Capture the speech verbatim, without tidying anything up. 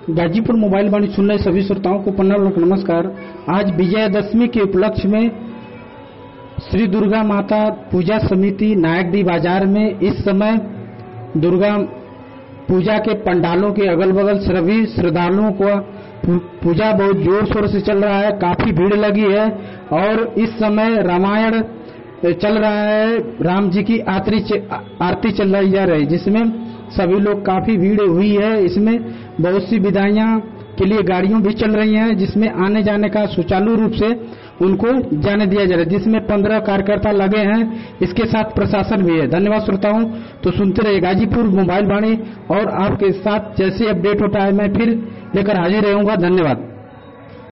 Ghazipur mobile वाणी सुन रहे सभी श्रोताओं को प्रणाम नमस्कार। आज विजयदशमी के उपलक्ष्य में श्री दुर्गा माता पूजा समिति नायकडी बाजार में इस समय दुर्गा पूजा के पंडालों के अगल बगल सभी श्रद्धालुओं को पूजा बहुत जोर शोर से चल रहा है। काफी भीड़ लगी है और इस समय रामायण चल रहा है। राम जी की आरती चल रही जा रही है, जिसमें सभी लोग काफी भीड़ हुई है। इसमें बहुत सी विदाइयां के लिए गाड़ियों भी चल रही हैं, जिसमें आने जाने का सुचारू रूप से उनको जाने दिया जा रहा है, जिसमें पंद्रह कार्यकर्ता लगे हैं। इसके साथ प्रशासन भी है। धन्यवाद श्रोताओं। तो सुनते रहिए गाजीपुर मोबाइल वाणी और आपके साथ जैसे अपडेट होता है मैं फिर लेकर हाजिर रहूंगा। धन्यवाद।